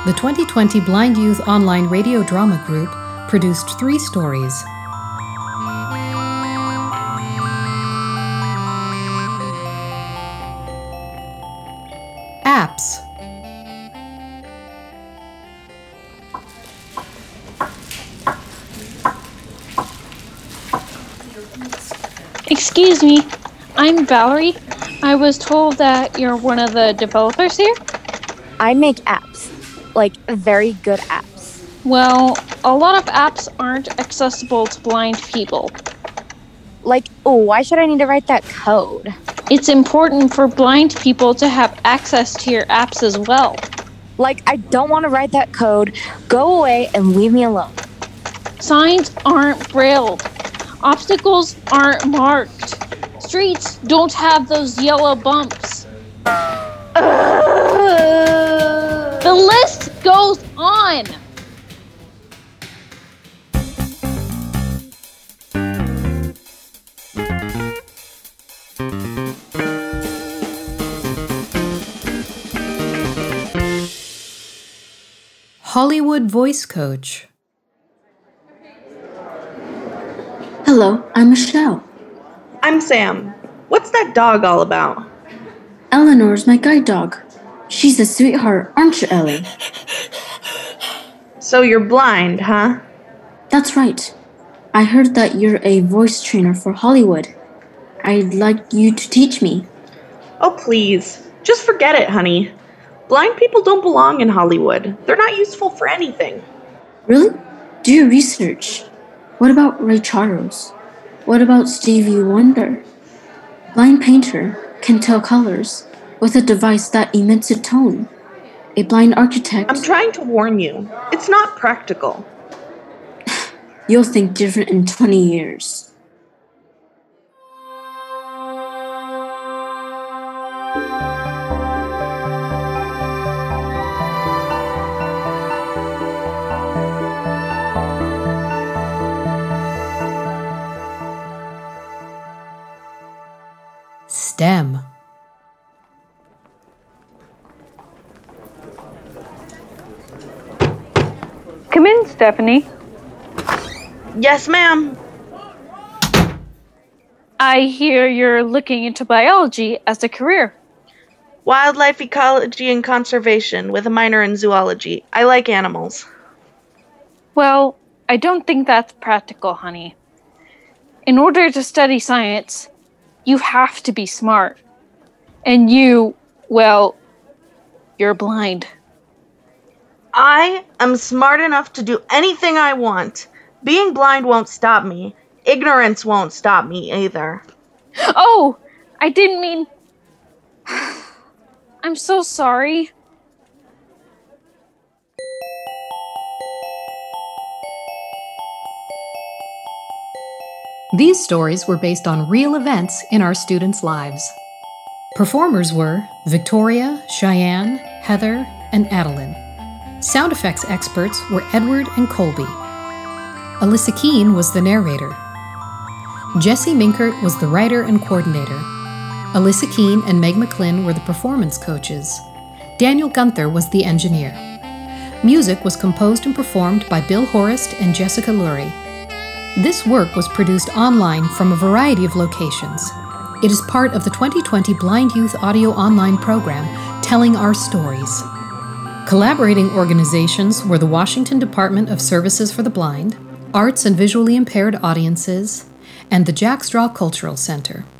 The 2020 Blind Youth Online Radio Drama Group produced 3 stories. Apps. Excuse me, I'm Valerie. I was told that you're one of the developers here? I make apps, like very good apps. Well, a lot of apps aren't accessible to blind people. Like, why should I need to write that code? It's important for blind people to have access to your apps as well. Like, I don't want to write that code. Go away and leave me alone. Signs aren't brailled. Obstacles aren't marked. Streets don't have those yellow bumps. The list goes on. Hollywood Voice Coach. Hello, I'm Michelle. I'm Sam. What's that dog all about? Eleanor's my guide dog. She's a sweetheart, aren't you, Ellie? So you're blind, huh? That's right. I heard that you're a voice trainer for Hollywood. I'd like you to teach me. Oh, please. Just forget it, honey. Blind people don't belong in Hollywood. They're not useful for anything. Really? Do your research. What about Ray Charles? What about Stevie Wonder? Blind painter can tell colors with a device that emits a tone. A blind architect... I'm trying to warn you. It's not practical. You'll think different in 20 years. STEM. Come in, Stephanie. Yes, ma'am. I hear you're looking into biology as a career. Wildlife ecology and conservation with a minor in zoology. I like animals. Well, I don't think that's practical, honey. In order to study science, you have to be smart. And you're blind. I am smart enough to do anything I want. Being blind won't stop me. Ignorance won't stop me either. Oh, I didn't mean... I'm so sorry. These stories were based on real events in our students' lives. Performers were Victoria, Cheyenne, Heather, and Adeline. Sound effects experts were Edward and Colby. Alyssa Keene was the narrator. Jesse Minkert was the writer and coordinator. Alyssa Keene and Meg McClinn were the performance coaches. Daniel Gunther was the engineer. Music was composed and performed by Bill Horist and Jessica Lurie. This work was produced online from a variety of locations. It is part of the 2020 Blind Youth Audio Online program, Telling Our Stories. Collaborating organizations were the Washington Department of Services for the Blind, Arts and Visually Impaired Audiences, and the Jack Straw Cultural Center.